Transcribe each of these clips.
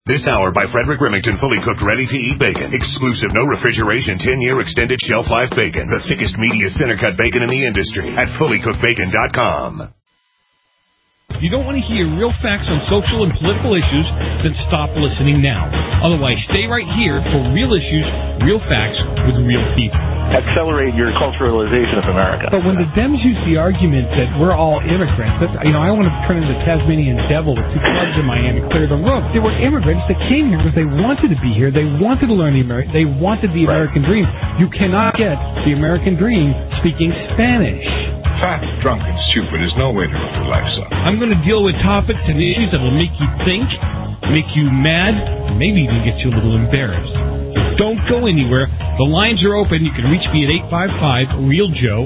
This hour by Frederick Remington, fully cooked, ready-to-eat bacon. Exclusive, no refrigeration, 10-year extended shelf life bacon. The thickest, meatiest center-cut bacon in the industry at fullycookedbacon.com. You don't want to hear real facts on social and political issues, then stop listening now. Otherwise, stay right here for real issues, real facts with real people. Accelerate your culturalization of America. But when the Dems use the argument that we're all immigrants, that's, I want to turn into the Tasmanian devil with 2 clubs in Miami, clear the roof. They were immigrants that came here because they wanted to be here. They wanted to learn they wanted the American dream. You cannot get the American dream speaking Spanish. Fat, drunk, and stupid is no way to live your life, son. I'm going to deal with topics and issues that will make you think, make you mad, and maybe even get you a little embarrassed. Don't go anywhere. The lines are open. You can reach me at 855-REAL-JOE,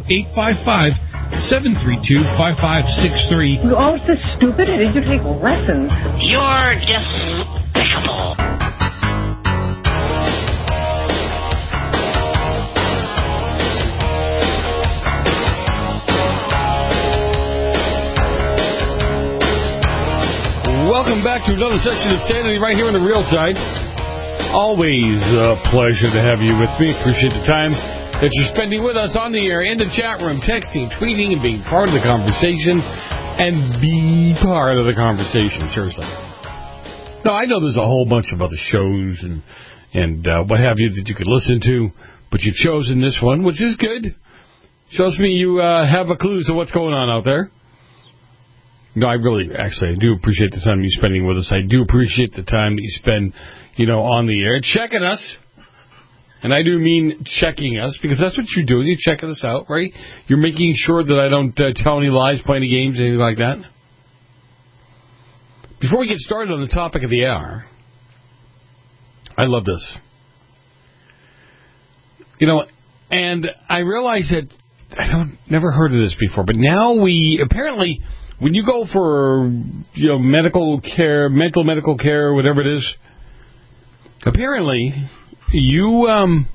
855-732-5563. You're all so stupid. I need you to take lessons. You're despicable. Welcome back to another session of Sanity right here on the Real Side. Always a pleasure to have you with me. Appreciate the time that you're spending with us on the air, in the chat room, texting, tweeting, and being part of the conversation. And be part of the conversation, seriously. No, I know there's a whole bunch of other shows and what have you that you could listen to, but you've chosen this one, which is good. Shows me you have a clue to what's going on out there. No, I do appreciate the time you're spending with us. I do appreciate the time that you spend, on the air, checking us. And I do mean checking us, because that's what you're doing. You're checking us out, right? You're making sure that I don't tell any lies, play any games, anything like that. Before we get started on the topic of the hour, I love this. And I realize that never heard of this before, but now apparently, when you go for, medical care, mental medical care, whatever it is, apparently you,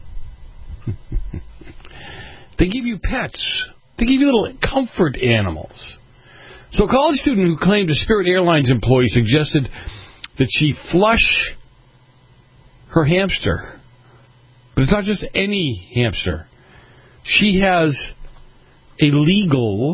they give you pets. They give you little comfort animals. So a college student who claimed a Spirit Airlines employee suggested that she flush her hamster. But it's not just any hamster. She has a legal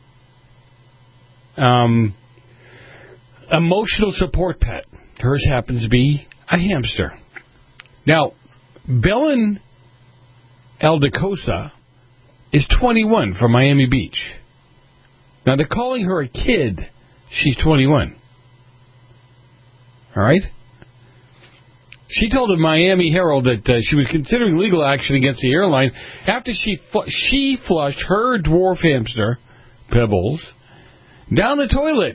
emotional support pet. Hers happens to be a hamster. Now, Belen Aldecosa is 21 from Miami Beach. Now, they're calling her a kid. She's 21. All right? She told the Miami Herald that she was considering legal action against the airline after she flushed her dwarf hamster, Pebbles, down the toilet.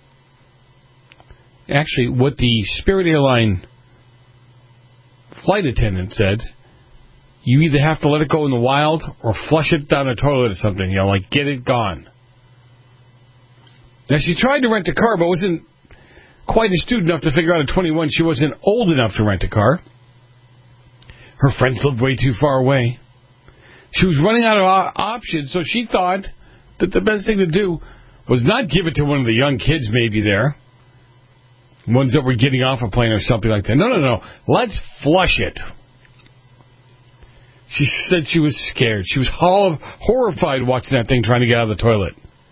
Actually, what the Spirit Airline flight attendant said, you either have to let it go in the wild or flush it down the toilet or something, get it gone. Now, she tried to rent a car, but wasn't quite astute enough to figure out at 21 she wasn't old enough to rent a car. Her friends lived way too far away. She was running out of options, so she thought that the best thing to do was not give it to one of the young kids maybe there, ones that were getting off a plane or something like that. No. Let's flush it. She said she was scared. She was horrified watching that thing trying to get out of the toilet.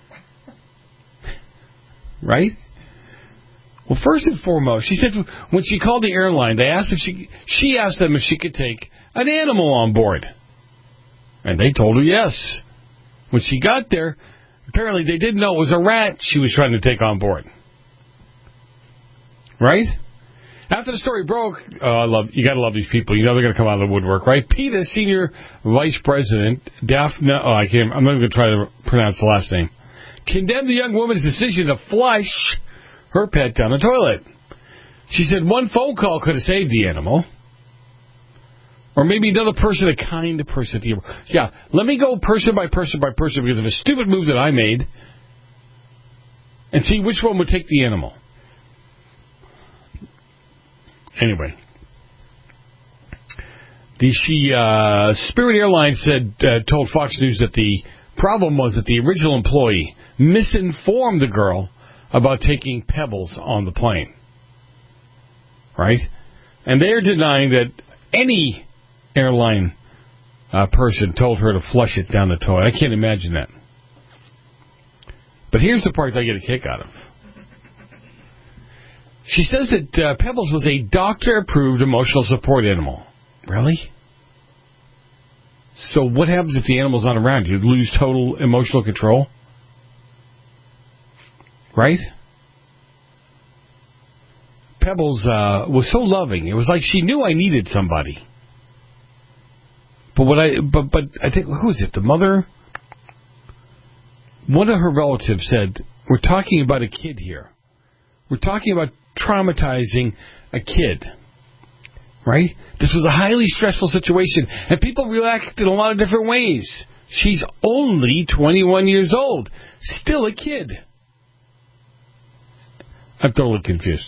Right? Well, first and foremost, she said when she called the airline, they asked she asked them if she could take an animal on board. And they told her yes. When she got there, apparently they didn't know it was a rat she was trying to take on board. Right? After the story broke, you got to love these people. They're going to come out of the woodwork, right? PETA Senior Vice President Daphne, I'm not even going to try to pronounce the last name, condemned the young woman's decision to flush her pet down the toilet. She said one phone call could have saved the animal. Or maybe another person, a kind person. Yeah, let me go person by person by person because of a stupid move that I made and see which one would take the animal. Anyway. Spirit Airlines told Fox News that the problem was that the original employee misinformed the girl about taking Pebbles on the plane. right? And they're denying that any airline person told her to flush it down the toilet. I can't imagine that. But here's the part I get a kick out of. She says that Pebbles was a doctor-approved emotional support animal. Really? So what happens if the animal's not around? You lose total emotional control? Right? Pebbles was so loving. It was like she knew I needed somebody. But I think, who is it? The mother? One of her relatives said, we're talking about a kid here. We're talking about traumatizing a kid. Right? This was a highly stressful situation, and people react in a lot of different ways. She's only 21 years old. Still a kid. I'm totally confused.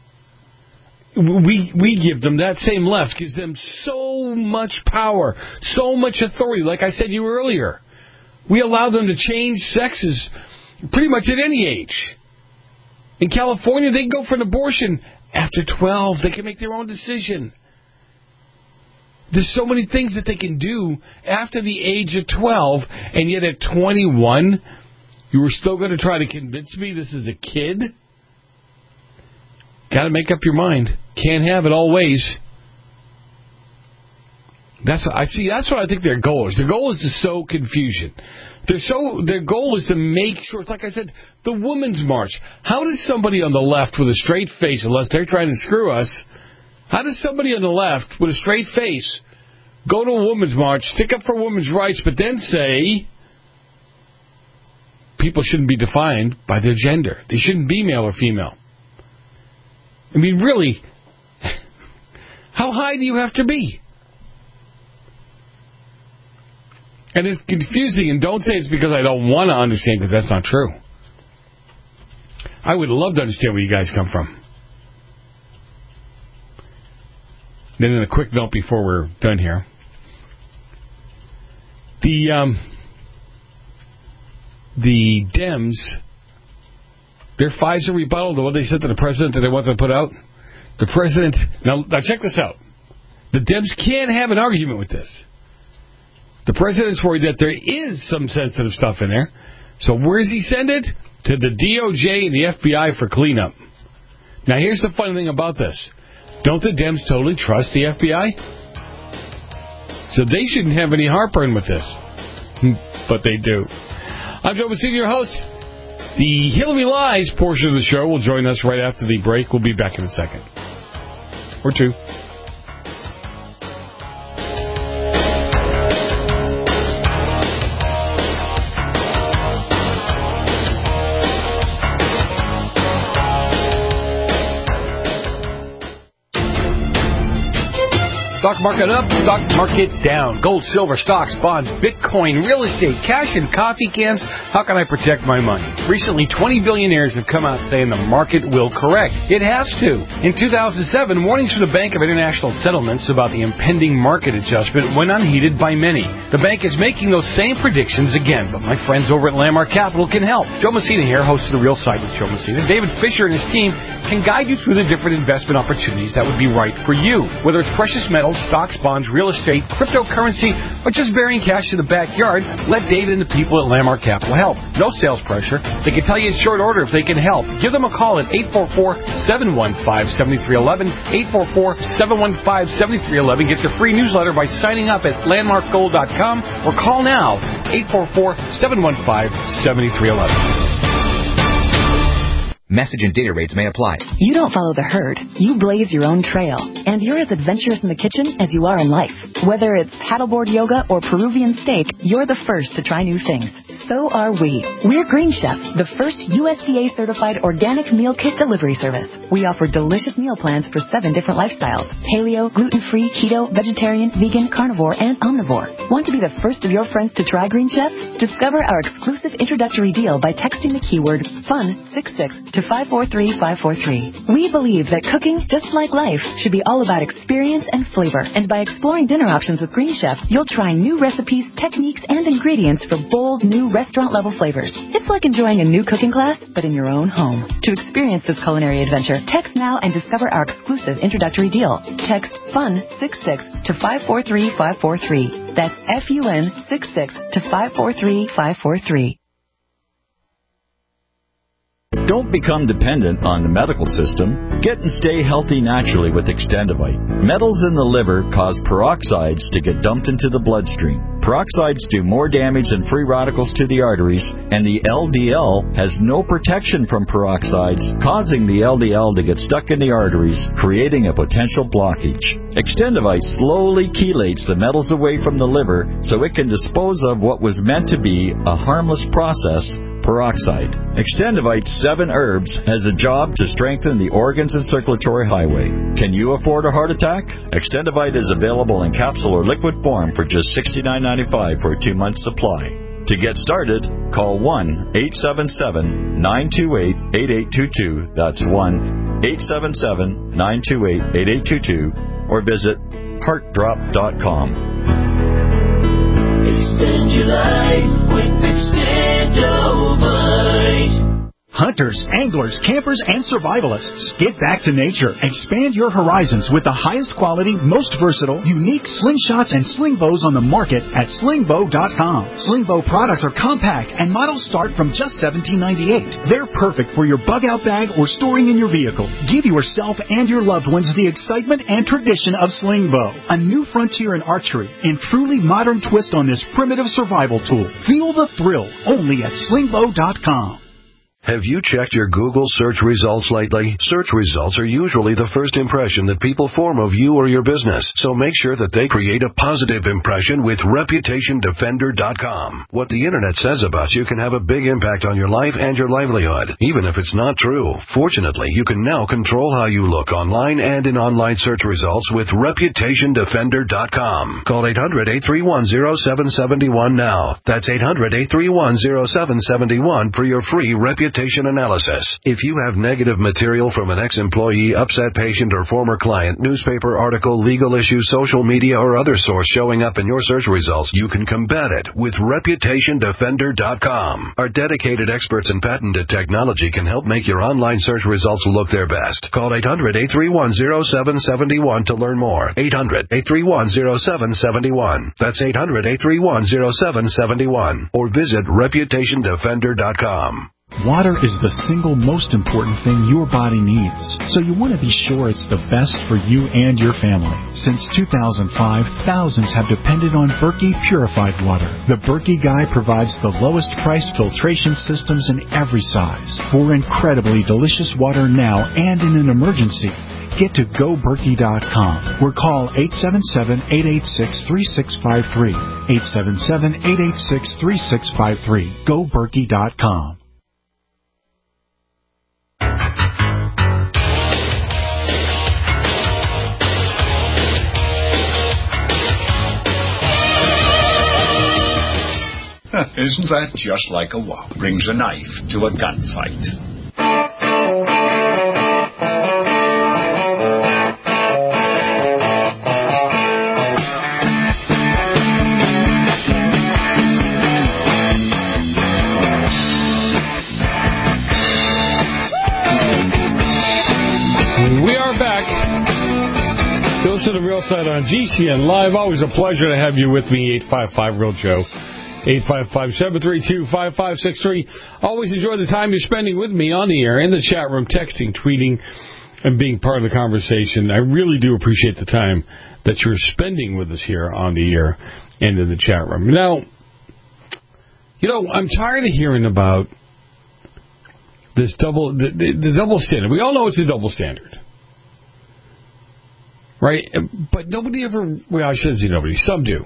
We give them, that same left gives them so much power, so much authority, like I said to you earlier. We allow them to change sexes pretty much at any age. In California, they can go for an abortion after 12. They can make their own decision. There's so many things that they can do after the age of 12, and yet at 21, you were still going to try to convince me this is a kid? Got to make up your mind. Can't have it all ways. That's what I think their goal is. Their goal is to sow confusion. Their goal is to make sure, it's like I said, the Women's March. How does somebody on the left with a straight face, unless they're trying to screw us, how does somebody on the left with a straight face go to a Women's March, stick up for women's rights, but then say people shouldn't be defined by their gender? They shouldn't be male or female. I mean, really, how high do you have to be? And it's confusing, and don't say it's because I don't want to understand, because that's not true. I would love to understand where you guys come from. Then in a quick note before we're done here. The Dems, their FISA rebuttal, the one they sent to the president that they wanted to put out, the president, now check this out. The Dems can't have an argument with this. The president's worried that there is some sensitive stuff in there. So where does he send it? To the DOJ and the FBI for cleanup. Now here's the funny thing about this. Don't the Dems totally trust the FBI? So they shouldn't have any heartburn with this. But they do. I'm Joe Messina, your host. The Hillary Lies portion of the show will join us right after the break. We'll be back in a second. Or two. Stock market up, stock market down. Gold, silver, stocks, bonds, Bitcoin, real estate, cash, and coffee cans. How can I protect my money? Recently, 20 billionaires have come out saying the market will correct. It has to. In 2007, warnings from the Bank of International Settlements about the impending market adjustment went unheeded by many. The bank is making those same predictions again, but my friends over at Landmark Capital can help. Joe Messina here, host of The Real Side with Joe Messina. David Fisher and his team can guide you through the different investment opportunities that would be right for you. Whether it's precious metals, stocks, bonds, real estate, cryptocurrency, or just burying cash in the backyard, let David and the people at Landmark Capital help. No sales pressure. They can tell you in short order if they can help. Give them a call at 844-715-7311, 844-715-7311. Get your free newsletter by signing up at landmarkgold.com or call now, 844-715-7311. Message and data rates may apply. You don't follow the herd. You blaze your own trail. And you're as adventurous in the kitchen as you are in life. Whether it's paddleboard yoga or Peruvian steak, you're the first to try new things. So are we. We're Green Chef, the first USDA-certified organic meal kit delivery service. We offer delicious meal plans for 7 different lifestyles: paleo, gluten-free, keto, vegetarian, vegan, carnivore, and omnivore. Want to be the first of your friends to try Green Chef? Discover our exclusive introductory deal by texting the keyword FUN66 to 543543. We believe that cooking, just like life, should be all about experience and flavor. And by exploring dinner options with Green Chef, you'll try new recipes, techniques, and ingredients for bold, new restaurant-level flavors. It's like enjoying a new cooking class, but in your own home. To experience this culinary adventure, text now and discover our exclusive introductory deal. Text FUN66 to 543543. That's FUN66 to 543543. Don't become dependent on the medical system. Get and stay healthy naturally with Extendivite. Metals in the liver cause peroxides to get dumped into the bloodstream. Peroxides do more damage than free radicals to the arteries, and the LDL has no protection from peroxides, causing the LDL to get stuck in the arteries, creating a potential blockage. Extendivite slowly chelates the metals away from the liver so it can dispose of what was meant to be a harmless process, peroxide. Extendivite 7 herbs has a job to strengthen the organs and circulatory highway. Can you afford a heart attack? Extendivite is available in capsule or liquid form for just $69.95 for a 2-month supply. To get started, call 1-877-928-8822. That's 1-877-928-8822. Or visit heartdrop.com. Extend your life with Extendivite. Hunters, anglers, campers, and survivalists. Get back to nature. Expand your horizons with the highest quality, most versatile, unique slingshots and sling bows on the market at slingbow.com. Slingbow products are compact and models start from just $17.98. They're perfect for your bug-out bag or storing in your vehicle. Give yourself and your loved ones the excitement and tradition of Slingbow, a new frontier in archery and truly modern twist on this primitive survival tool. Feel the thrill only at slingbow.com. Have you checked your Google search results lately? Search results are usually the first impression that people form of you or your business, so make sure that they create a positive impression with ReputationDefender.com. What the Internet says about you can have a big impact on your life and your livelihood, even if it's not true. Fortunately, you can now control how you look online and in online search results with ReputationDefender.com. Call 800-831-0771 now. That's 800-831-0771 for your free reputation analysis. If you have negative material from an ex-employee, upset patient, or former client, newspaper article, legal issue, social media, or other source showing up in your search results, you can combat it with ReputationDefender.com. Our dedicated experts in patented technology can help make your online search results look their best. Call 800-831-0771 to learn more. 800-831-0771. That's 800-831-0771. Or visit ReputationDefender.com. Water is the single most important thing your body needs, so you want to be sure it's the best for you and your family. Since 2005, thousands have depended on Berkey purified water. The Berkey Guy provides the lowest price filtration systems in every size for incredibly delicious water now and in an emergency. Get to GoBerkey.com or call 877-886-3653. 877-886-3653. GoBerkey.com. Isn't that just like a wow? Brings a knife to a gunfight. We are back. You listen to Real Side on GCN Live. Always a pleasure to have you with me, 855-REAL-JOE. 855-732-5563. Always enjoy the time you're spending with me on the air, in the chat room, texting, tweeting, and being part of the conversation. I really do appreciate the time that you're spending with us here on the air and in the chat room. Now, I'm tired of hearing about this the double standard. We all know it's a double standard. Right? But nobody ever, well, I shouldn't say nobody, some do.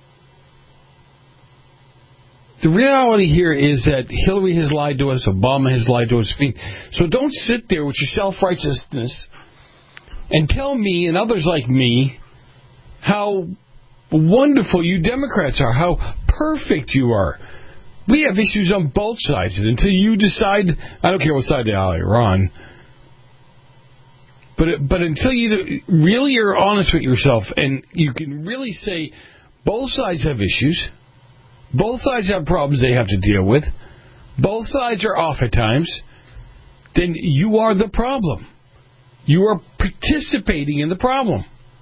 The reality here is that Hillary has lied to us, Obama has lied to us. So don't sit there with your self-righteousness and tell me and others like me how wonderful you Democrats are, how perfect you are. We have issues on both sides. And until you decide, I don't care what side of the aisle you're on, but until you really are honest with yourself and you can really say both sides have issues, both sides have problems they have to deal with, both sides are off at times, then you are the problem. You are participating in the problem.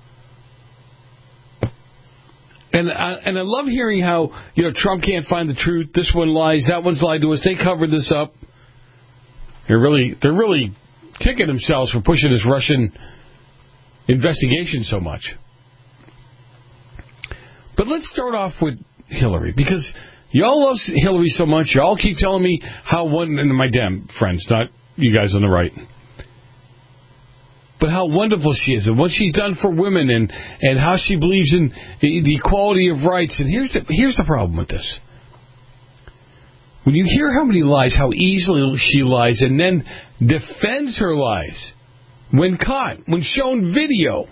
And I love hearing how, Trump can't find the truth. This one lies. That one's lied to us. They covered this up. They're really kicking themselves for pushing this Russian investigation so much. But let's start off with Hillary, because y'all love Hillary so much. Y'all keep telling me how and my damn friends, not you guys on the right, but how wonderful she is and what she's done for women and how she believes in the equality of rights. And here's the problem with this. When you hear how many lies, how easily she lies, and then defends her lies when caught, when shown video,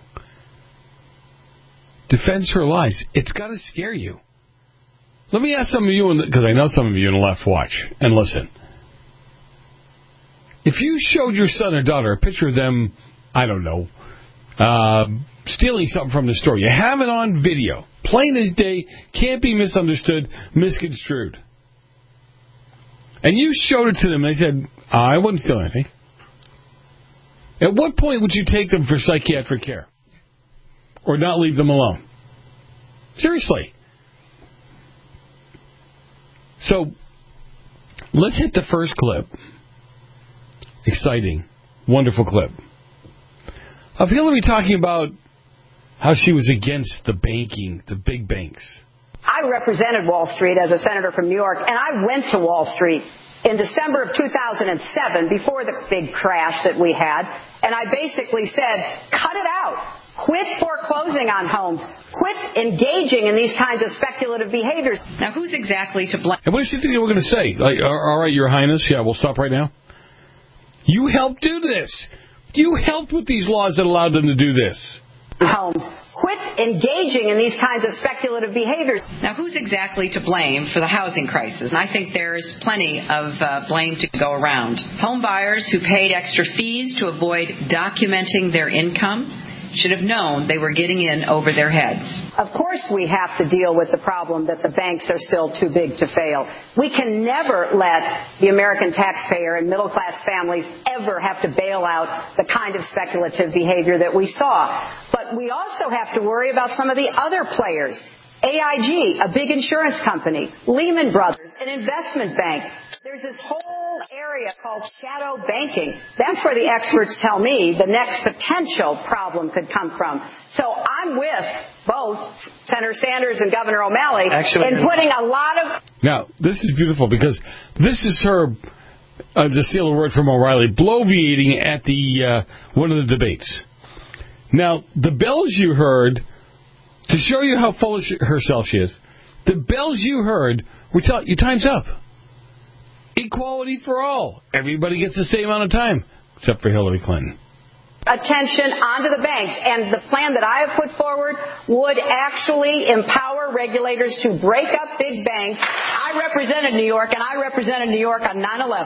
defends her lies, it's got to scare you. Let me ask some of you, because I know some of you in the left watch and listen. If you showed your son or daughter a picture of them, I don't know, stealing something from the store, you have it on video, plain as day, can't be misunderstood, misconstrued, and you showed it to them and they said, I wouldn't steal anything, at what point would you take them for psychiatric care? Or not leave them alone? Seriously. So, let's hit the first clip. Exciting, wonderful clip of Hillary talking about how she was against the banking, the big banks. I represented Wall Street as a senator from New York, and I went to Wall Street in December of 2007, before the big crash that we had, and I basically said, cut it out. Quit foreclosing on homes. Quit engaging in these kinds of speculative behaviors. Now, who's exactly to blame? And what does she think they were going to say? Like, all right, Your Highness, yeah, we'll stop right now. You helped do this. You helped with these laws that allowed them to do this. Homes. Quit engaging in these kinds of speculative behaviors. Now, who's exactly to blame for the housing crisis? And I think there's plenty of blame to go around. Home buyers who paid extra fees to avoid documenting their income should have known they were getting in over their heads. Of course we have to deal with the problem that the banks are still too big to fail. We can never let the American taxpayer and middle-class families ever have to bail out the kind of speculative behavior that we saw. But we also have to worry about some of the other players. AIG, a big insurance company, Lehman Brothers, an investment bank. There's this whole area called shadow banking. That's where the experts tell me the next potential problem could come from. So I'm with both Senator Sanders and Governor O'Malley in putting a lot of... Now, this is beautiful because this is her, to steal a word from O'Reilly, bloviating at the one of the debates. Now, the bells you heard, to show you how full of herself she is, the bells you heard were telling you time's up. Equality for all. Everybody gets the same amount of time, except for Hillary Clinton. Attention onto the banks. And the plan that I have put forward would actually empower regulators to break up big banks. I represented New York, and I represented New York on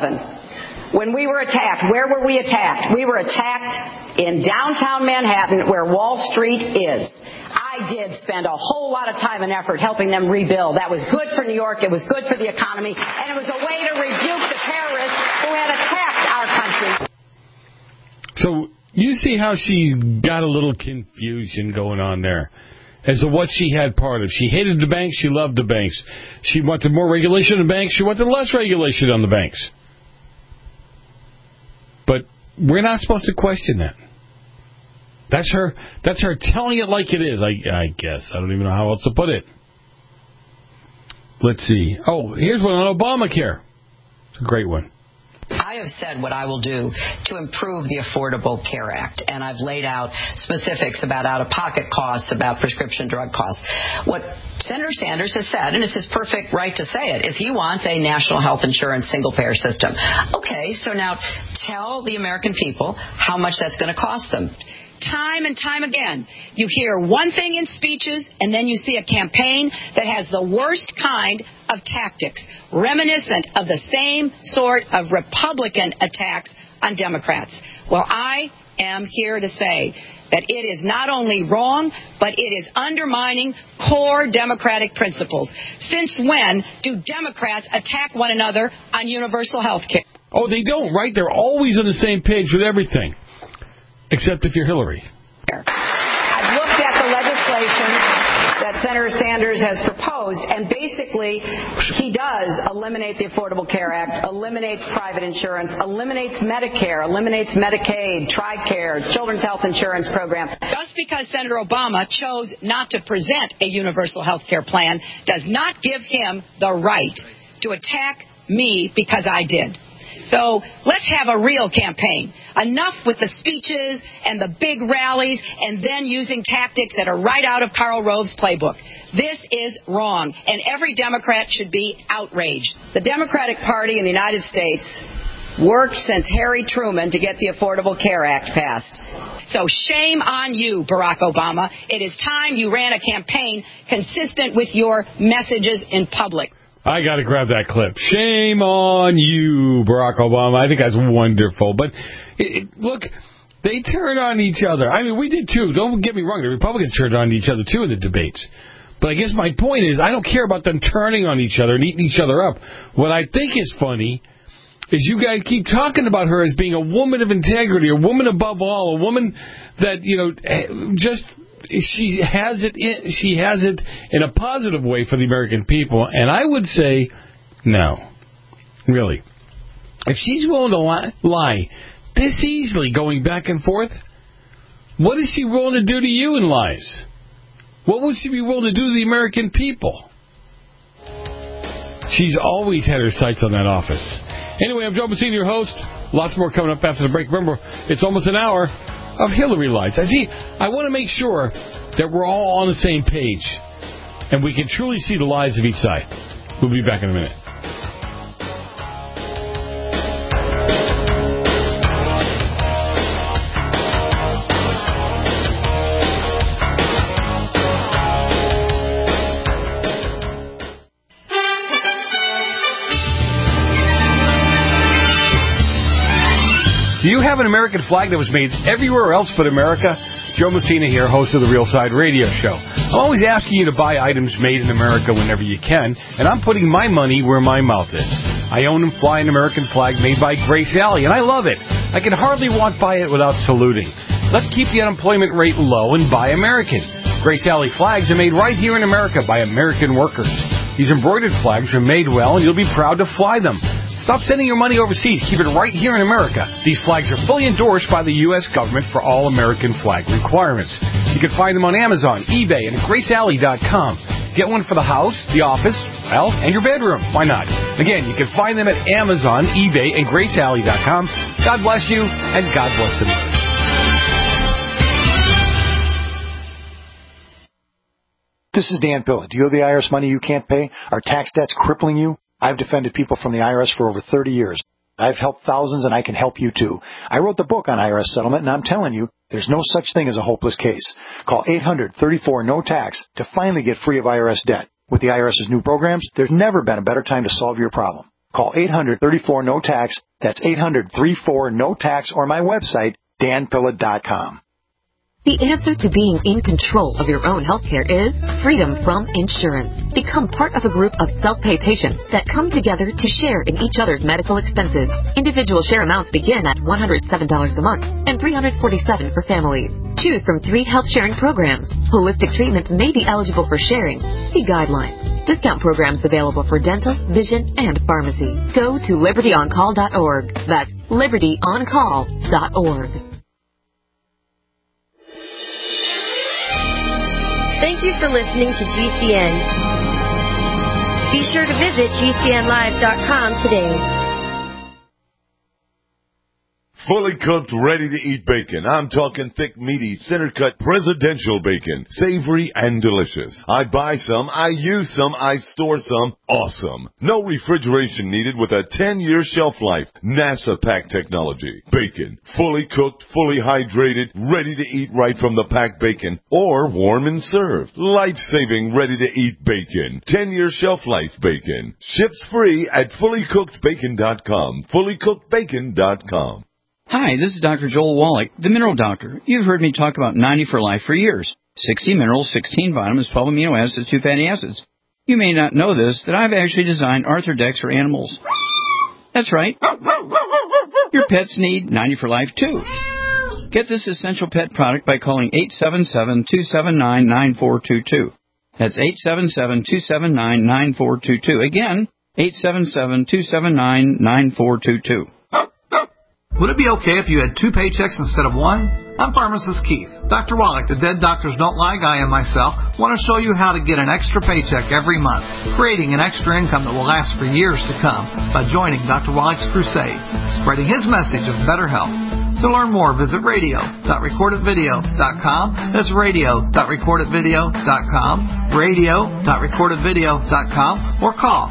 9/11. When we were attacked, where were we attacked? We were attacked in downtown Manhattan, where Wall Street is. I did spend a whole lot of time and effort helping them rebuild. That was good for New York. It was good for the economy. And it was a way to rebuke the terrorists who had attacked our country. So you see how she's got a little confusion going on there as to what she had part of. She hated the banks. She loved the banks. She wanted more regulation on the banks. She wanted less regulation on the banks. But we're not supposed to question that. That's her telling it like it is, I guess. I don't even know how else to put it. Let's see. Oh, here's one on Obamacare. It's a great one. I have said what I will do to improve the Affordable Care Act, and I've laid out specifics about out-of-pocket costs, about prescription drug costs. What Senator Sanders has said, and it's his perfect right to say it, is he wants a national health insurance single-payer system. Okay, so now tell the American people how much that's going to cost them. Time and time again, you hear one thing in speeches, and then you see a campaign that has the worst kind of tactics, reminiscent of the same sort of Republican attacks on Democrats. Well, I am here to say that it is not only wrong, but it is undermining core democratic principles. Since when do Democrats attack one another on universal health care? Oh, they don't, right? They're always on the same page with everything, except if you're Hillary. I've looked at the legislation that Senator Sanders has proposed, and basically he does eliminate the Affordable Care Act, eliminates private insurance, eliminates Medicare, eliminates Medicaid, TRICARE, Children's Health Insurance Program. Just because Senator Obama chose not to present a universal health care plan does not give him the right to attack me because I did. So let's have a real campaign. Enough with the speeches and the big rallies and then using tactics that are right out of Karl Rove's playbook. This is wrong, and every Democrat should be outraged. The Democratic Party in the United States worked since Harry Truman to get the Affordable Care Act passed. So shame on you, Barack Obama. It is time you ran a campaign consistent with your messages in public. I got to grab that clip. Shame on you, Barack Obama. I think that's wonderful. But, look, they turn on each other. I mean, we did, too. Don't get me wrong. The Republicans turned on each other, too, in the debates. But I guess my point is I don't care about them turning on each other and eating each other up. What I think is funny is you guys keep talking about her as being a woman of integrity, a woman above all, a woman that, just... She has it in a positive way for the American people, and I would say no, really. If she's willing to lie this easily, going back and forth, what is she willing to do to you in lies? What would she be willing to do to the American people? She's always had her sights on that office. Anyway, I'm Joe Messina, your host. Lots more coming up after the break. Remember, it's almost an hour of Hillary lies. I want to make sure that we're all on the same page and we can truly see the lies of each side. We'll be back in a minute. Do you have an American flag that was made everywhere else but America? Joe Messina here, host of the Real Side Radio Show. I'm always asking you to buy items made in America whenever you can, and I'm putting my money where my mouth is. I own and fly an American flag made by Grace Alley, and I love it. I can hardly walk by it without saluting. Let's keep the unemployment rate low and buy American. Grace Alley flags are made right here in America by American workers. These embroidered flags are made well, and you'll be proud to fly them. Stop sending your money overseas. Keep it right here in America. These flags are fully endorsed by the U.S. government for all American flag requirements. You can find them on Amazon, eBay, and at GraceAlley.com. Get one for the house, the office, well, and your bedroom. Why not? Again, you can find them at Amazon, eBay, and GraceAlley.com. God bless you, and God bless America. This is Dan Pilla. Do you owe the IRS money you can't pay? Are tax debts crippling you? I've defended people from the IRS for over 30 years. I've helped thousands, and I can help you, too. I wrote the book on IRS settlement, and I'm telling you, there's no such thing as a hopeless case. Call 800-34-NO-TAX to finally get free of IRS debt. With the IRS's new programs, there's never been a better time to solve your problem. Call 800-34-NO-TAX. That's 800-34-NO-TAX, or my website, danpilla.com. The answer to being in control of your own healthcare is freedom from insurance. Become part of a group of self-pay patients that come together to share in each other's medical expenses. Individual share amounts begin at $107 a month and $347 for families. Choose from 3 health sharing programs. Holistic treatments may be eligible for sharing. See guidelines. Discount programs available for dental, vision, and pharmacy. Go to libertyoncall.org. That's libertyoncall.org. Thank you for listening to GCN. Be sure to visit GCNlive.com today. Fully cooked, ready-to-eat bacon. I'm talking thick, meaty, center-cut, presidential bacon. Savory and delicious. I buy some, I use some, I store some. Awesome. No refrigeration needed with a 10-year shelf life. NASA pack technology. Bacon. Fully cooked, fully hydrated, ready to eat right from the packed bacon. Or warm and served. Life-saving, ready-to-eat bacon. 10-year shelf life bacon. Ships free at fullycookedbacon.com. Fullycookedbacon.com. Hi, this is Dr. Joel Wallach, the Mineral Doctor. You've heard me talk about 90 for Life for years. 60 minerals, 16 vitamins, 12 amino acids, 2 fatty acids. You may not know this, that I've actually designed Arthrodex for animals. That's right. Your pets need 90 for Life, too. Get this essential pet product by calling 877-279-9422. That's 877-279-9422. Again, 877-279-9422. Would it be okay if you had 2 paychecks instead of 1? I'm Pharmacist Keith. Dr. Wallach, the Dead Doctors Don't Lie guy, and myself want to show you how to get an extra paycheck every month, creating an extra income that will last for years to come by joining Dr. Wallach's crusade, spreading his message of better health. To learn more, visit radio.recordedvideo.com. That's radio.recordedvideo.com, radio.recordedvideo.com, or call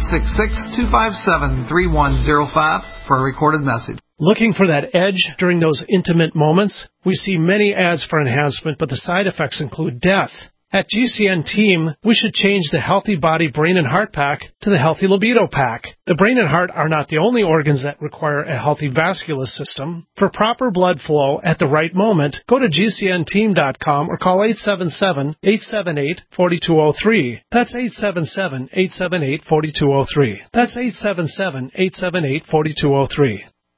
866-257-3105 for a recorded message. Looking for that edge during those intimate moments? We see many ads for enhancement, but the side effects include death. At GCN Team, we should change the Healthy Body Brain and Heart Pack to the Healthy Libido Pack. The brain and heart are not the only organs that require a healthy vascular system. For proper blood flow at the right moment, go to GCNteam.com or call 877-878-4203. That's 877-878-4203. That's 877-878-4203.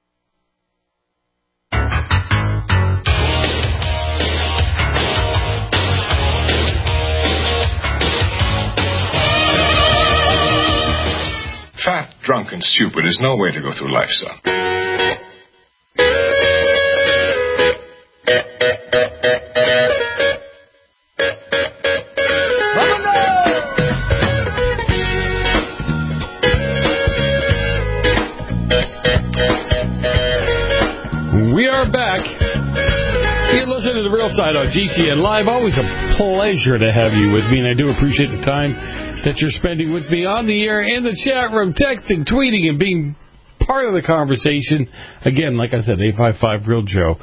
Fat, drunk, and stupid is no way to go through life, son. We are back. You're listening to The Real Side on GCN Live. Always a pleasure to have you with me, and I do appreciate the time that you're spending with me on the air, in the chat room, texting, tweeting, and being part of the conversation. Again, like I said, 855-REAL-JOE,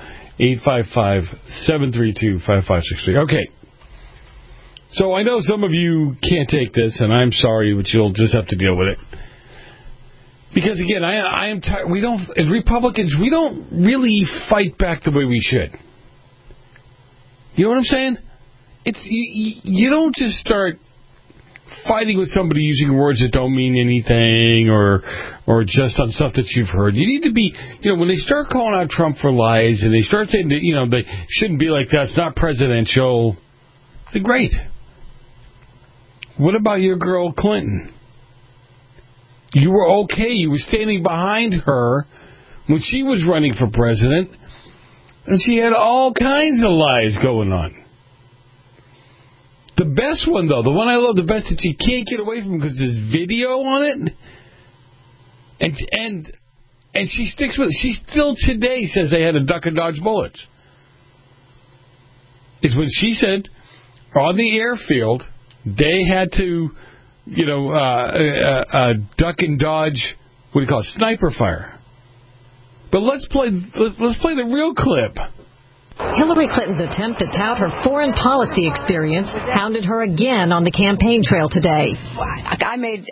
855-732-5563. Okay. So I know some of you can't take this, and I'm sorry, but you'll just have to deal with it. Because, again, I am tired. We don't, as Republicans, we don't really fight back the way we should. You know what I'm saying? It's you don't just start fighting with somebody using words that don't mean anything or just on stuff that you've heard. You need to be, when they start calling out Trump for lies and they start saying that, they shouldn't be like that, it's not presidential, they're great. What about your girl Clinton? You were okay. You were standing behind her when she was running for president, and she had all kinds of lies going on. The best one, though, the one I love the best that you can't get away from because there's video on it, and she sticks with it. She still today says they had to duck and dodge bullets. It's when she said on the airfield they had to, duck and dodge, what do you call it, sniper fire. But let's play the real clip. Hillary Clinton's attempt to tout her foreign policy experience hounded her again on the campaign trail today. I made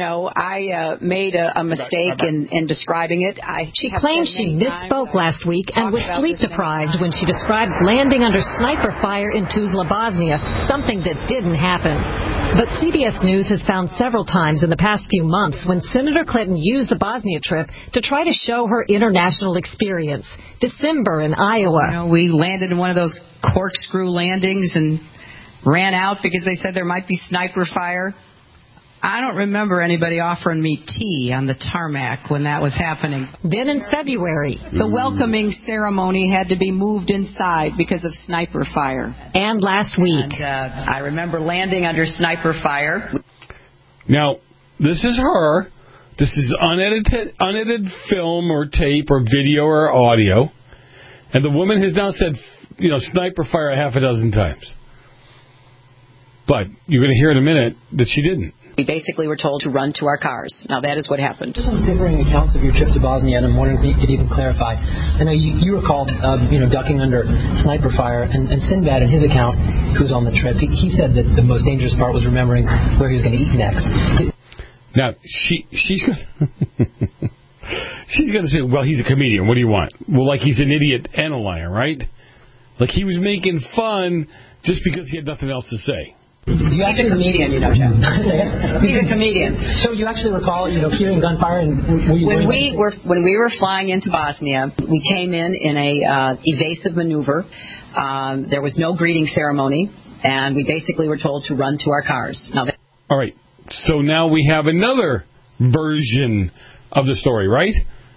a mistake in describing it. She claimed she misspoke last week and was sleep deprived when she described landing under sniper fire in Tuzla, Bosnia, something that didn't happen. But CBS News has found several times in the past few months when Senator Clinton used the Bosnia trip to try to show her international experience. December in Iowa. We landed in one of those corkscrew landings and ran out because they said there might be sniper fire. I don't remember anybody offering me tea on the tarmac when that was happening. Then in February, the welcoming ceremony had to be moved inside because of sniper fire. And last week. And, I remember landing under sniper fire. Now, this is her. This is unedited film or tape or video or audio. And the woman has now said, sniper fire a half a dozen times. But you're going to hear in a minute that she didn't. We basically were told to run to our cars. Now, that is what happened. Just on differing accounts of your trip to Bosnia, and I'm wondering if you could even clarify. I know you recalled, ducking under sniper fire, and Sinbad, in his account, who's on the trip, he said that the most dangerous part was remembering where he was going to eat next. Now, she's She's going to say, well, he's a comedian. What do you want? Well, like he's an idiot and a liar, right? Like he was making fun just because he had nothing else to say. He's a comedian, you know, Jeff. He's a comedian. So you actually recall, hearing gunfire and when we were flying into Bosnia, we came in a evasive maneuver. There was no greeting ceremony, and we basically were told to run to our cars. All right. So now we have another version of the story, right?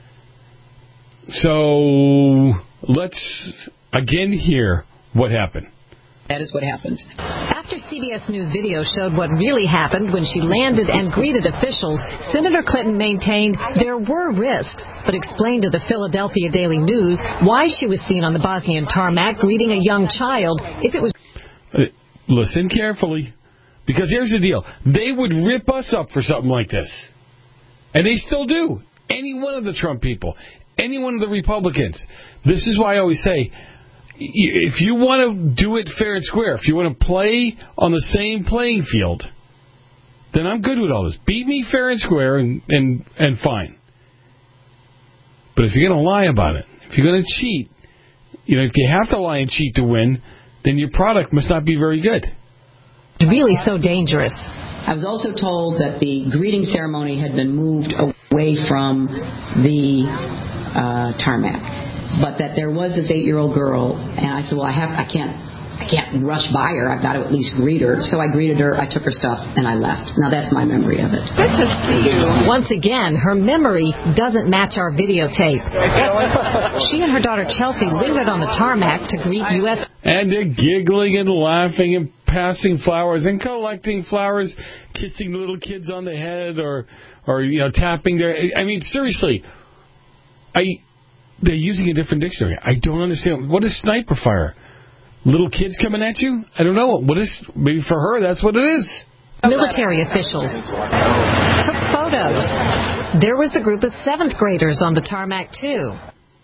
So let's again hear what happened. That is what happened. After CBS News video showed what really happened when she landed and greeted officials, Senator Clinton maintained there were risks, but explained to the Philadelphia Daily News why she was seen on the Bosnian tarmac greeting a young child if it was... Listen carefully, because here's the deal. They would rip us up for something like this. And they still do. Any one of the Trump people, any one of the Republicans. This is why I always say, if you want to do it fair and square, if you want to play on the same playing field, then I'm good with all this. Beat me fair and square and fine. But if you're going to lie about it, if you're going to cheat, if you have to lie and cheat to win, then your product must not be very good. Really so dangerous. I was also told that the greeting ceremony had been moved away from the tarmac. But that there was this 8-year-old girl, and I said, well, I can't rush by her. I've got to at least greet her. So I greeted her, I took her stuff, and I left. Now that's my memory of it. Good to see you. Once again, her memory doesn't match our videotape. She and her daughter Chelsea lingered on the tarmac to greet U.S. And they're giggling and laughing and passing flowers and collecting flowers, kissing little kids on the head or tapping their... I mean, seriously, they're using a different dictionary. I don't understand. What is sniper fire? Little kids coming at you? I don't know. Maybe for her, that's what it is. Military officials took photos. There was the group of 7th graders on the tarmac, too.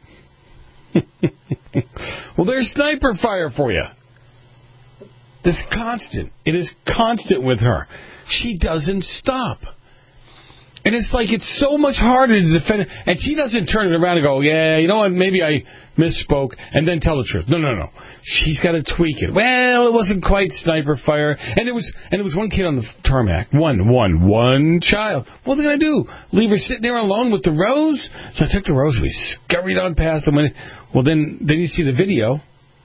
Well, there's sniper fire for you. This constant. It is constant with her. She doesn't stop. And it's like it's so much harder to defend it. And she doesn't turn it around and go, yeah, you know what, maybe I misspoke, and then tell the truth. No. She's got to tweak it. Well, it wasn't quite sniper fire. And it was one kid on the tarmac. One child. What was I going to do? Leave her sitting there alone with the rose? So I took the rose. We scurried on past them. Well, then you see the video.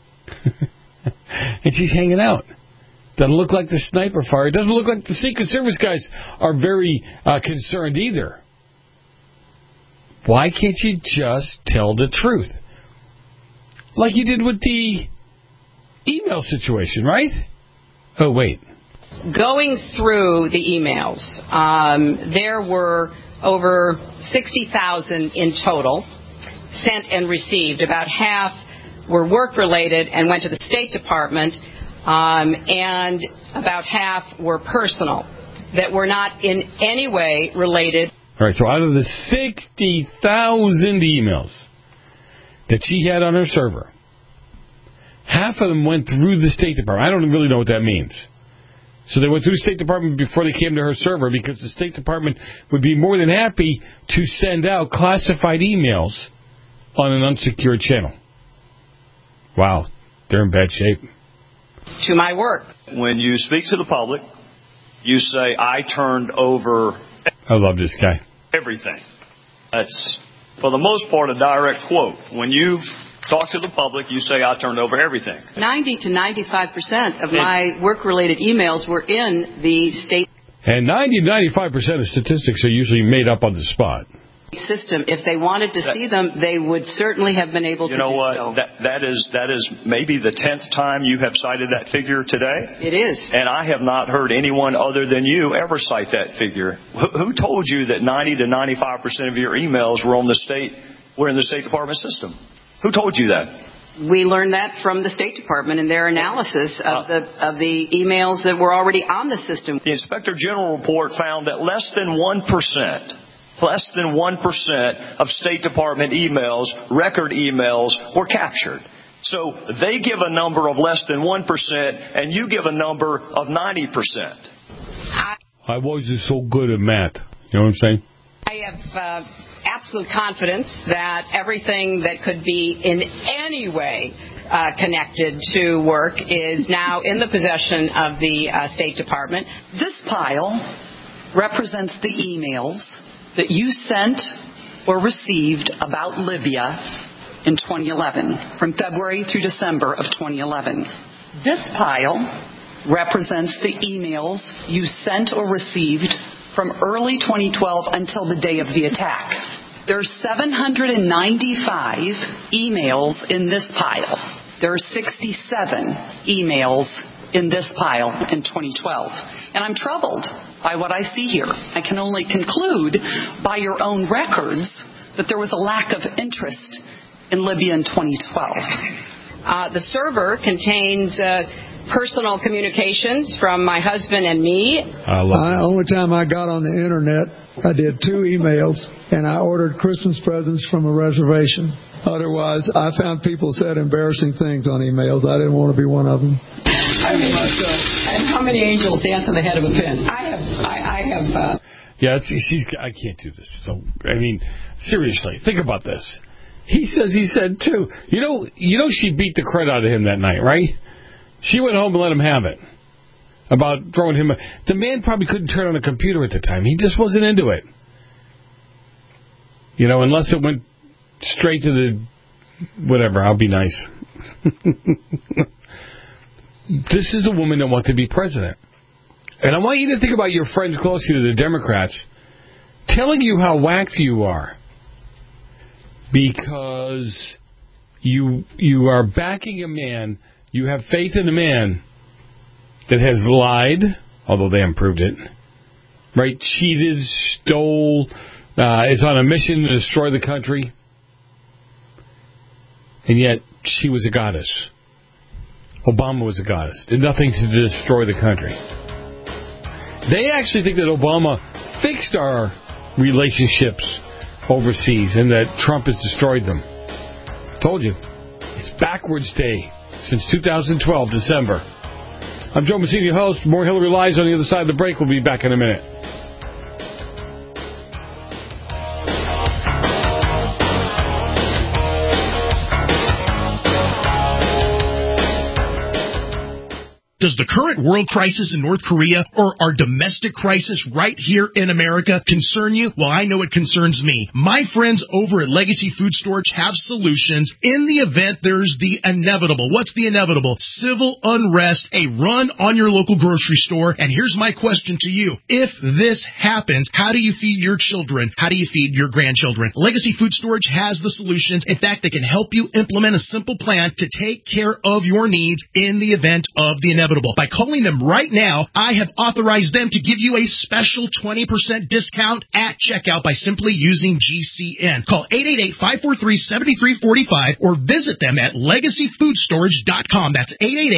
And she's hanging out. Doesn't look like the sniper fire. It doesn't look like the Secret Service guys are very concerned either. Why can't you just tell the truth? Like you did with the email situation, right? Oh, wait. Going through the emails, there were over 60,000 in total sent and received. About half were work-related and went to the State Department. And about half were personal, that were not in any way related. All right, so out of the 60,000 emails that she had on her server, half of them went through the State Department. I don't really know what that means. So they went through the State Department before they came to her server because the State Department would be more than happy to send out classified emails on an unsecured channel. Wow, they're in bad shape. To my work. When you speak to the public, you say, I turned over... I love this guy. Everything. That's, for the most part, a direct quote. When you talk to the public, you say, I turned over everything. 90 to 95% of my work-related emails were in the state... And 90 to 95% of statistics are usually made up on the spot. System. If they wanted to see them, they would certainly have been able to do so. You know what? That is maybe the 10th time you have cited that figure today. It is. And I have not heard anyone other than you ever cite that figure. Who told you that 90 to 95% of your emails were in the State Department system? Who told you that? We learned that from the State Department in their analysis of the emails that were already on the system. The Inspector General report found that less than 1% of State Department emails, record emails, were captured. So they give a number of less than 1%, and you give a number of 90%. I was just so good at math. You know what I'm saying? I have absolute confidence that everything that could be in any way connected to work is now in the possession of the State Department. This pile represents the emails that you sent or received about Libya in 2011, from February through December of 2011. This pile represents the emails you sent or received from early 2012 until the day of the attack. There's 795 emails in this pile. There are 67 emails in this pile in 2012. And I'm troubled by what I see here. I can only conclude by your own records that there was a lack of interest in Libya in 2012. The server contains personal communications from my husband and me. Only time I got on the internet, I did 2 emails, and I ordered Christmas presents from a reservation. Otherwise, I found people said embarrassing things on emails. I didn't want to be one of them. I mean, and how many angels dance on the head of a pin? I have. Yeah, I can't do this. So, I mean, seriously, think about this. He says he said 2. You know, she beat the crud out of him that night, right? She went home and let him have it. About throwing him. The man probably couldn't turn on a computer at the time. He just wasn't into it. You know, unless it went straight to the whatever. I'll be nice. This is a woman that wants to be president. And I want you to think about your friends close to you, the Democrats, telling you how whacked you are. Because you are backing a man, you have faith in a man that has lied, although they haven't proved it, right? Cheated, stole, is on a mission to destroy the country. And yet, she was a goddess. Obama was a goddess. Did nothing to destroy the country. They actually think that Obama fixed our relationships overseas and that Trump has destroyed them. Told you. It's backwards day since 2012, December. I'm Joe Messina, host. More Hillary Lies on the other side of the break. We'll be back in a minute. Does the current world crisis in North Korea or our domestic crisis right here in America concern you? Well, I know it concerns me. My friends over at Legacy Food Storage have solutions in the event there's the inevitable. What's the inevitable? Civil unrest, a run on your local grocery store. And here's my question to you. If this happens, how do you feed your children? How do you feed your grandchildren? Legacy Food Storage has the solutions. In fact, they can help you implement a simple plan to take care of your needs in the event of the inevitable. By calling them right now, I have authorized them to give you a special 20% discount at checkout by simply using GCN. Call 888-543-7345 or visit them at LegacyFoodStorage.com. That's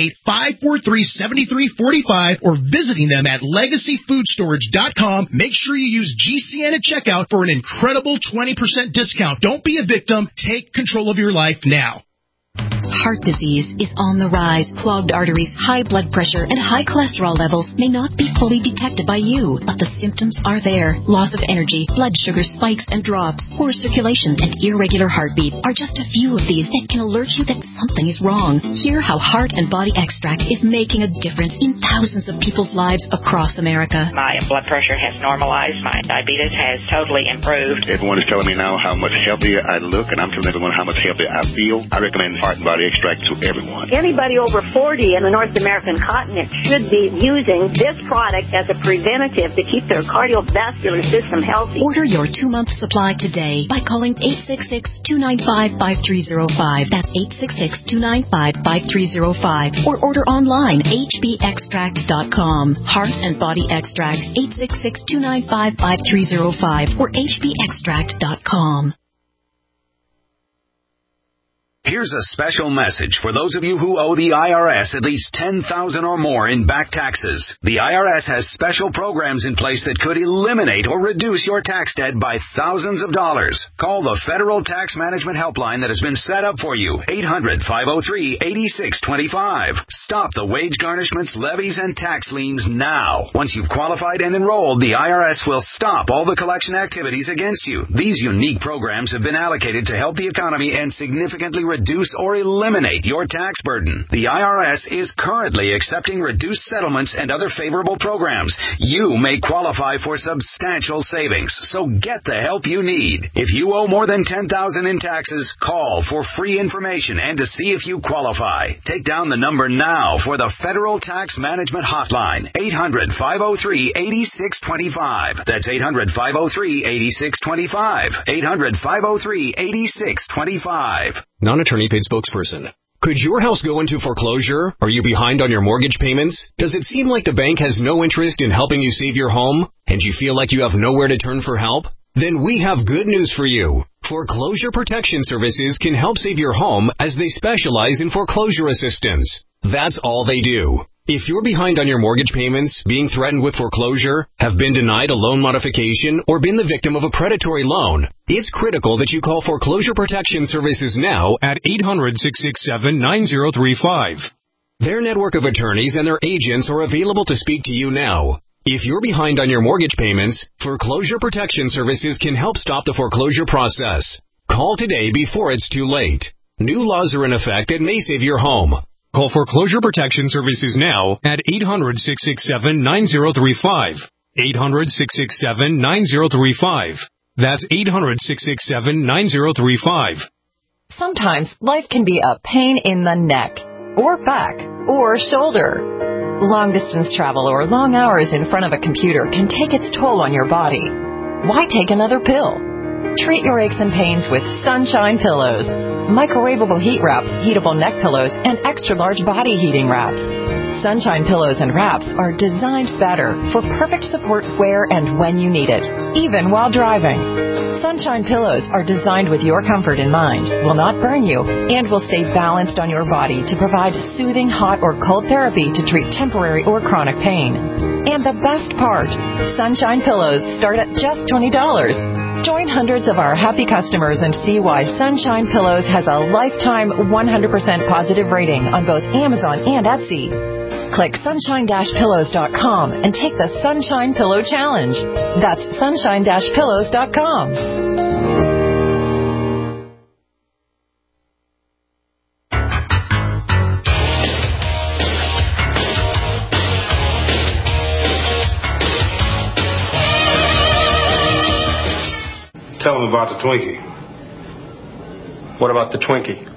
888-543-7345 or visiting them at LegacyFoodStorage.com. Make sure you use GCN at checkout for an incredible 20% discount. Don't be a victim. Take control of your life now. Heart disease is on the rise. Clogged arteries, high blood pressure, and high cholesterol levels may not be fully detected by you, but the symptoms are there. Loss of energy, blood sugar spikes and drops, poor circulation, and irregular heartbeat are just a few of these that can alert you that something is wrong. Hear how Heart and Body Extract is making a difference in thousands of people's lives across America. My blood pressure has normalized. My diabetes has totally improved. Everyone is telling me now how much healthier I look, and I'm telling everyone how much healthier I feel. I recommend Heart and Body Extract to everyone. Anybody over 40 in the North American continent should be using this product as a preventative to keep their cardiovascular system healthy. Order your 2-month supply today by calling 866-295-5305. That's 866-295-5305. Or order online, hbextract.com. Heart and Body Extract, 866-295-5305 or hbextract.com. Here's a special message for those of you who owe the IRS at least $10,000 or more in back taxes. The IRS has special programs in place that could eliminate or reduce your tax debt by thousands of dollars. Call the Federal Tax Management Helpline that has been set up for you, 800-503-8625. Stop the wage garnishments, levies, and tax liens now. Once you've qualified and enrolled, the IRS will stop all the collection activities against you. These unique programs have been allocated to help the economy and significantly reduce or eliminate your tax burden. The IRS is currently accepting reduced settlements and other favorable programs. You may qualify for substantial savings, so get the help you need. If you owe more than $10,000 in taxes, call for free information and to see if you qualify. Take down the number now for the Federal Tax Management Hotline, 800-503-8625. That's 800-503-8625. 800-503-8625. Non-attorney paid spokesperson. Could your house go into foreclosure? Are you behind on your mortgage payments? Does it seem like the bank has no interest in helping you save your home? And you feel like you have nowhere to turn for help? Then we have good news for you. Foreclosure Protection Services can help save your home as they specialize in foreclosure assistance. That's all they do. If you're behind on your mortgage payments, being threatened with foreclosure, have been denied a loan modification, or been the victim of a predatory loan, it's critical that you call Foreclosure Protection Services now at 800-667-9035. Their network of attorneys and their agents are available to speak to you now. If you're behind on your mortgage payments, Foreclosure Protection Services can help stop the foreclosure process. Call today before it's too late. New laws are in effect that may save your home. Call Foreclosure Protection Services now at 800-667-9035. 800-667-9035. That's 800-667-9035. Sometimes life can be a pain in the neck, or back, or shoulder. Long-distance travel or long hours in front of a computer can take its toll on your body. Why take another pill? Treat your aches and pains with Sunshine Pillows. Microwavable heat wraps, heatable neck pillows, and extra-large body heating wraps. Sunshine Pillows and wraps are designed better for perfect support where and when you need it, even while driving. Sunshine Pillows are designed with your comfort in mind, will not burn you, and will stay balanced on your body to provide soothing hot or cold therapy to treat temporary or chronic pain. And the best part, Sunshine Pillows start at just $20. Join hundreds of our happy customers and see why Sunshine Pillows has a lifetime 100% positive rating on both Amazon and Etsy. Click sunshine-pillows.com and take the Sunshine Pillow Challenge. That's sunshine-pillows.com. Tell them about the Twinkie. What about the Twinkie?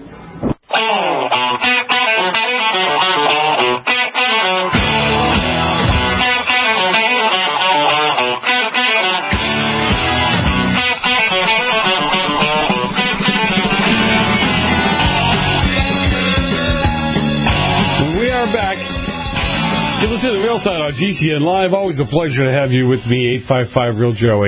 We are back. You listen to The Real Side on GCN Live. Always a pleasure to have you with me. 855-REAL-JOE,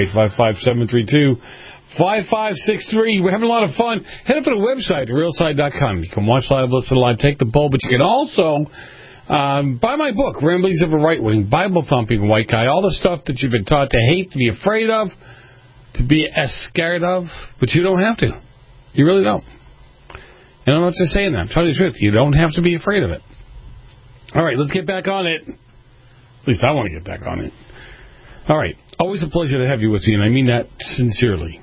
855-732-5563. We're having a lot of fun. Head up to the website, therealside.com. You can watch live, listen live, take the poll, but you can also buy my book, Ramblings of a Right-Wing, Bible-Thumping White Guy, all the stuff that you've been taught to hate, to be afraid of, to be scared of, but you don't have to. You really don't. And I'm not just saying that. I'm telling you the truth. You don't have to be afraid of it. All right, let's get back on it. At least I want to get back on it. All right. Always a pleasure to have you with me, and I mean that sincerely.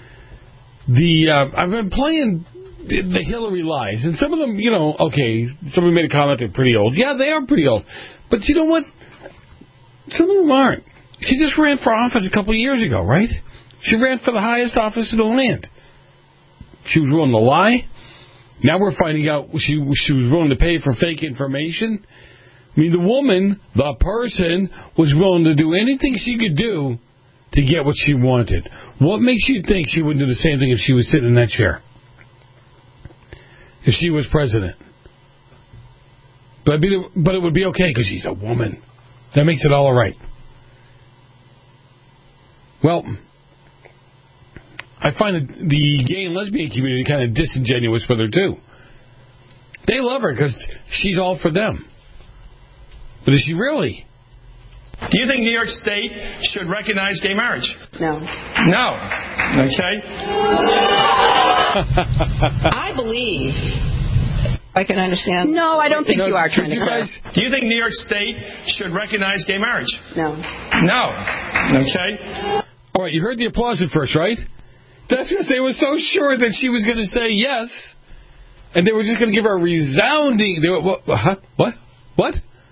I've been playing the Hillary lies, and some of them, okay, somebody made a comment they're pretty old. Yeah, they are pretty old. But you know what? Some of them aren't. She just ran for office a couple of years ago, right? She ran for the highest office in the land. She was willing to lie. Now we're finding out she was willing to pay for fake information. I mean, the woman, the person, was willing to do anything she could do to get what she wanted. What makes you think she wouldn't do the same thing if she was sitting in that chair? If she was president? But it would be okay because she's a woman. That makes it all right. Well, I find the gay and lesbian community kind of disingenuous with her, too. They love her because she's all for them. But is she really? Do you think New York State should recognize gay marriage? No. No. Okay. I believe. I can understand. No, I don't think you are trying to clarify. Do you think New York State should recognize gay marriage? No. No. Okay. All right, you heard the applause at first, right? That's because they were so sure that she was going to say yes, and they were just going to give her a resounding... What?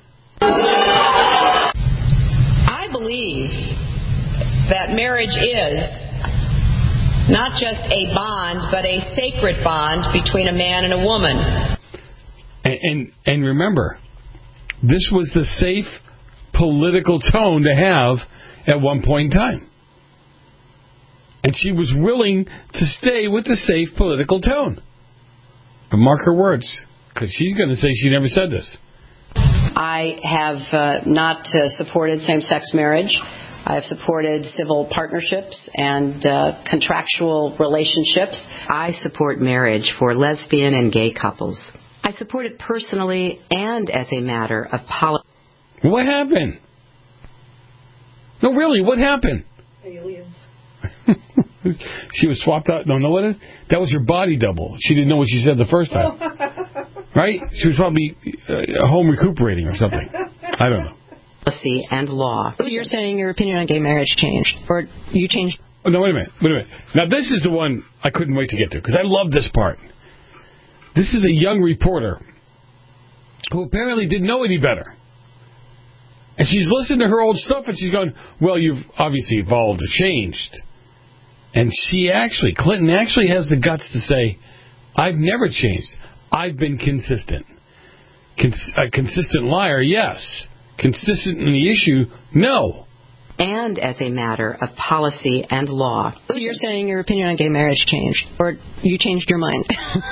I believe that marriage is not just a bond, but a sacred bond between a man and a woman. And remember, this was the safe political tone to have at one point in time. And she was willing to stay with the safe political tone. But mark her words, because she's going to say she never said this. I have not supported same-sex marriage. I have supported civil partnerships and contractual relationships. I support marriage for lesbian and gay couples. I support it personally and as a matter of policy. What happened? No, really, what happened? Aliens. She was swapped out. No, what is? That was her body double. She didn't know what she said the first time. Right? She was probably home recuperating or something. I don't know. Policy and law. So you're saying your opinion on gay marriage changed? Or you changed? Oh, no, wait a minute. Now, this is the one I couldn't wait to get to, because I love this part. This is a young reporter who apparently didn't know any better. And she's listened to her old stuff, and she's going, well, you've obviously evolved or changed. And Clinton actually has the guts to say, I've never changed. I've been consistent. A consistent liar, yes. Consistent in the issue, no. And as a matter of policy and law. So you're saying your opinion on gay marriage changed? Or you changed your mind?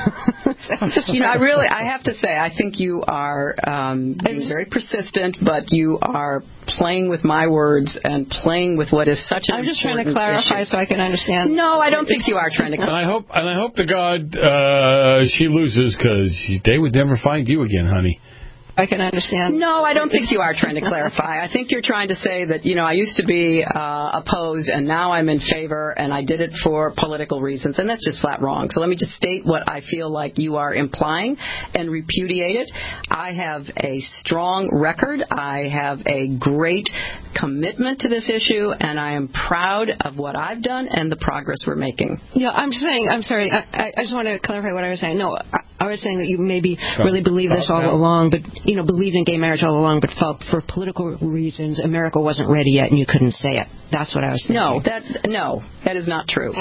I have to say, I think you are being very persistent, but you are playing with my words and playing with what is such an I'm just trying to clarify so I can understand. No, I don't think you are trying to clarify. And I hope to God she loses, because they would never find you again, honey. I can understand. No, I don't think you are trying to clarify. I think you're trying to say that, I used to be opposed and now I'm in favor and I did it for political reasons, and that's just flat wrong. So let me just state what I feel like you are implying and repudiate it. I have a strong record. I have a great commitment to this issue, and I am proud of what I've done and the progress we're making. Yeah, I'm sorry. I just want to clarify what I was saying. No, I was saying that you maybe really believe this all along, but believed in gay marriage all along, but felt for political reasons America wasn't ready yet and you couldn't say it. That's what I was thinking. No, that is not true.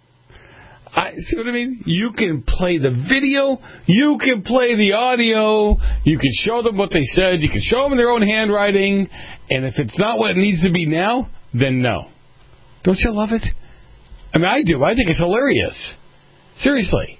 See what I mean? You can play the video, you can play the audio, you can show them what they said, you can show them in their own handwriting, and if it's not what it needs to be now, then no. Don't you love it? I mean, I do. I think it's hilarious. Seriously.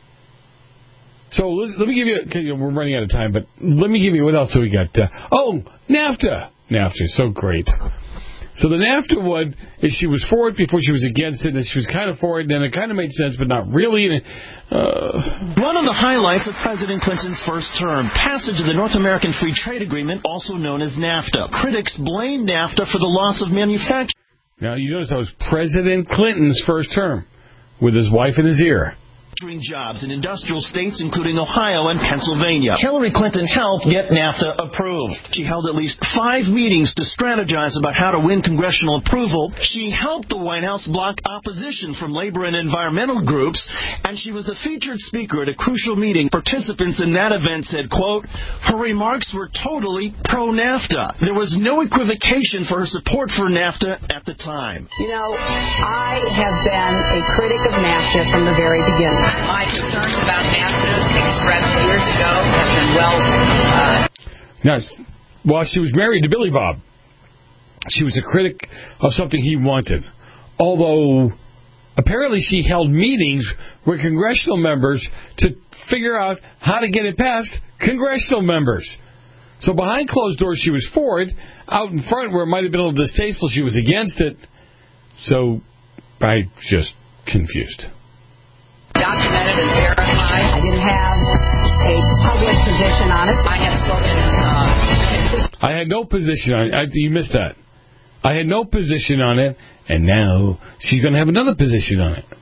So let me give you, we're running out of time, but let me give you, what else do we got? NAFTA. NAFTA is so great. So the NAFTA one is she was for it before she was against it, and she was kind of for it, and then it kind of made sense, but not really. One of the highlights of President Clinton's first term, passage of the North American Free Trade Agreement, also known as NAFTA. Critics blame NAFTA for the loss of manufacturing. Now, you notice that was President Clinton's first term, with his wife in his ear. Jobs in industrial states, including Ohio and Pennsylvania. Hillary Clinton helped get NAFTA approved. She held at least 5 meetings to strategize about how to win congressional approval. She helped the White House block opposition from labor and environmental groups, and she was the featured speaker at a crucial meeting. Participants in that event said, quote, her remarks were totally pro-NAFTA. There was no equivocation for her support for NAFTA at the time. I have been a critic of NAFTA from the very beginning. My concerns about NAFTA expressed years ago have been Now, while she was married to Billy Bob, she was a critic of something he wanted. Although, apparently she held meetings with congressional members to figure out how to get it past congressional members. So behind closed doors, she was for it. Out in front, where it might have been a little distasteful, she was against it. So I just confused. Documented and verified. I didn't have a public position on it. I have spoken. I had no position on it. You missed that. I had no position on it, and now she's going to have another position on it.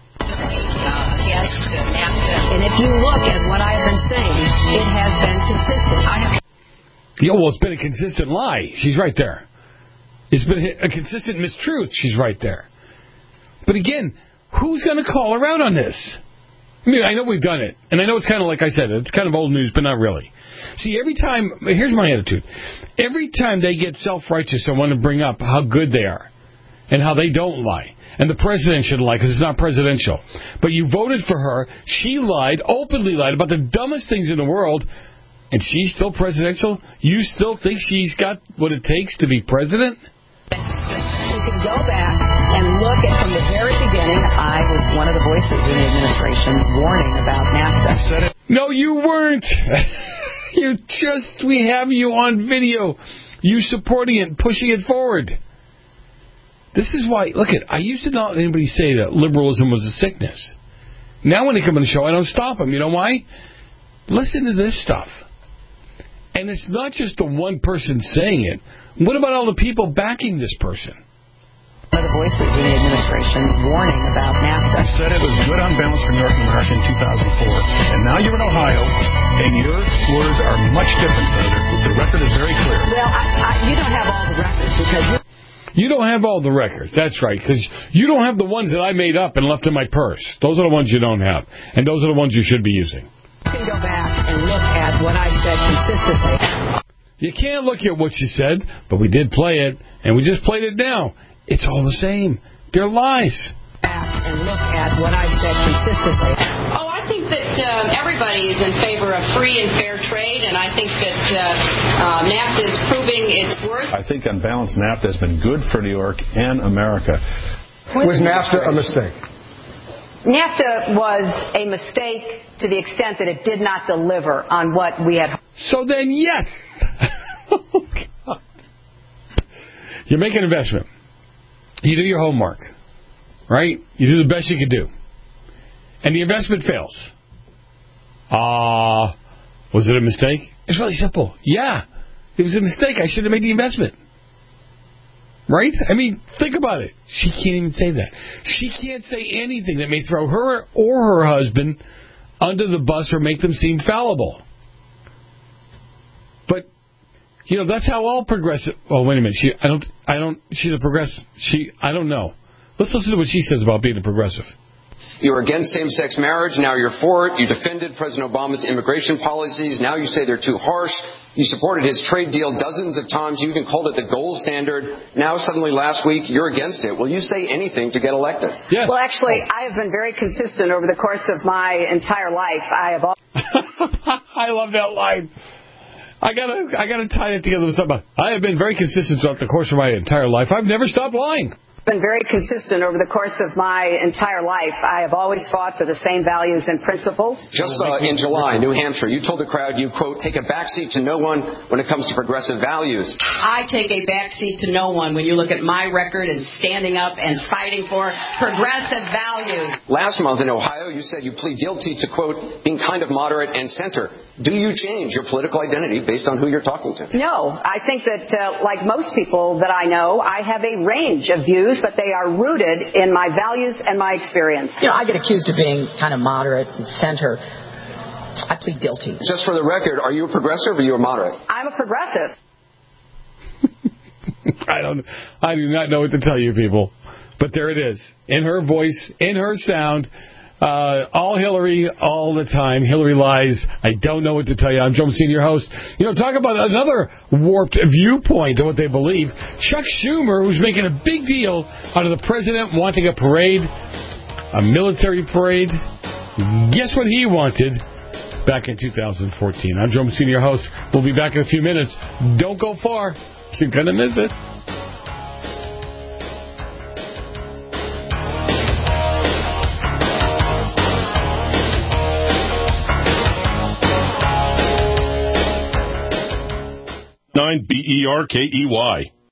And if you look at what I've been saying, it has been consistent. Well, it's been a consistent lie. She's right there. It's been a consistent mistruth. She's right there. But again, who's going to call her out on this? I mean, I know we've done it, and I know it's kind of like I said, it's kind of old news, but not really. See, every time, here's my attitude. Every time they get self-righteous and want to bring up how good they are and how they don't lie, and the president shouldn't lie because it's not presidential, but you voted for her, she lied, openly lied about the dumbest things in the world, and she's still presidential? You still think she's got what it takes to be president? You can go back and look at from the very beginning, I was one of the voices in the administration warning about NAFTA. No, you weren't. We have you on video. You supporting it, pushing it forward. This is why, look I used to not let anybody say that liberalism was a sickness. Now when they come on the show, I don't stop them. You know why? Listen to this stuff. And it's not just the one person saying it. What about all the people backing this person? One of the voices in the administration warning about NAFTA. You said it was good on balance for North America in 2004. And now you're in Ohio, and your words are much different, Senator. The record is very clear. Well, you don't have all the records because you don't have all the records. That's right, because you don't have the ones that I made up and left in my purse. Those are the ones you don't have, and those are the ones you should be using. You can go back and look at what I said consistently. You can't look at what you said, but we did play it, and we just played it now. It's all the same. They're lies. And look at what I've said consistently. Oh, I think that everybody is in favor of free and fair trade, and I think that NAFTA is proving its worth. I think on balance, NAFTA has been good for New York and America. Was NAFTA a mistake? NAFTA was a mistake to the extent that it did not deliver on what we had. So then, yes. Oh, God. You make an investment. You do your homework, right? You do the best you can do. And the investment fails. Was it a mistake? It's really simple. Yeah, it was a mistake. I should have made the investment. Right? I mean, think about it. She can't even say that. She can't say anything that may throw her or her husband under the bus or make them seem fallible. But that's how all progressive. Oh, wait a minute. She's a progressive. I don't know. Let's listen to what she says about being a progressive. You were against same-sex marriage. Now you're for it. You defended President Obama's immigration policies. Now you say they're too harsh. You supported his trade deal dozens of times. You even called it the gold standard. Now suddenly last week you're against it. Will you say anything to get elected? Yes. Well, actually, I have been very consistent over the course of my entire life. I love that line. I gotta tie it together with something. I have been very consistent throughout the course of my entire life. I've never stopped lying. Been very consistent over the course of my entire life. I have always fought for the same values and principles. Just in July, New Hampshire, you told the crowd you, quote, take a backseat to no one when it comes to progressive values. I take a backseat to no one when you look at my record and standing up and fighting for progressive values. Last month in Ohio, you said you plead guilty to, quote, being kind of moderate and center. Do you change your political identity based on who you're talking to? No. I think that, like most people that I know, I have a range of views, but they are rooted in my values and my experience. I get accused of being kind of moderate and center. I plead guilty. Just for the record, are you a progressive or are you a moderate? I'm a progressive. I do not know what to tell you people. But there it is. In her voice, in her sound. All Hillary, all the time. Hillary lies. I don't know what to tell you. I'm Joe Messina, your host. Talk about another warped viewpoint of what they believe. Chuck Schumer, who's making a big deal out of the president wanting a parade, a military parade. Guess what he wanted back in 2014. I'm Joe Messina, your host. We'll be back in a few minutes. Don't go far. You're going to miss it. BERKEY.